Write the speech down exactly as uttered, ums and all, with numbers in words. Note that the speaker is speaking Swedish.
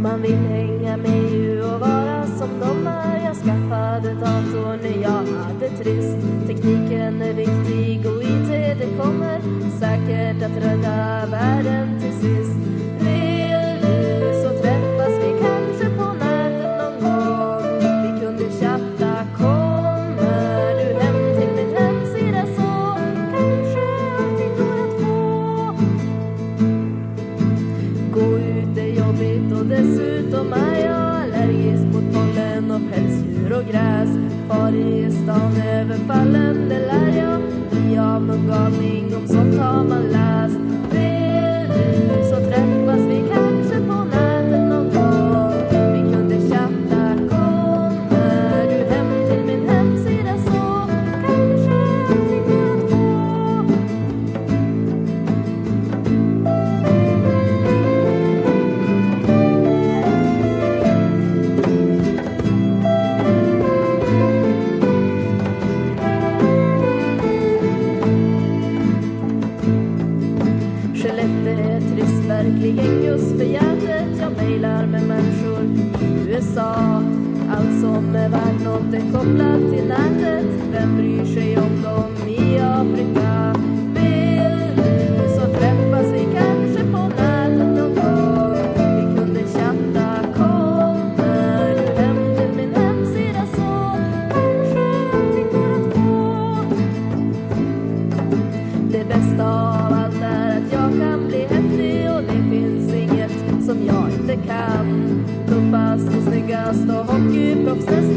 Man vill hänga med ju och vara som de är. Jag skaffade dator när jag hade trist. Tekniken är viktig och I T det kommer säkert att rädda världen till sist. Vill du så träffas vi kanske på nätet någon gång. Vi kunde chatta, kommer du hem till min hemsida så kanske allting går att få. Gå ut är jobbigt och dessutom är jag allergisk mot pollen och pälsdjur och gräs. Far i stan överfallen, det lär jag bli av någon galning, om sånt har man läst. Vill du så träffas vi kanske på nätet någon gång. Vi kunde chatta, kommer du hem till min hemsida så kanske allting går att få. Verkligen just för hjärtat. Jag mejlar med människor i U S A. Allt som är värt något är kopplat till nätet. Vem bryr sig om dem i Afrika? Vill du så träffas vi kanske på nätet någon gång. Vi kunde chatta, kommer du hem till min hemsida så kanske allting går att få. Det bästa av allt är att jag kan bli häftig. Det finns inget som jag inte kan. Tuffast och snyggast och hockeyproffs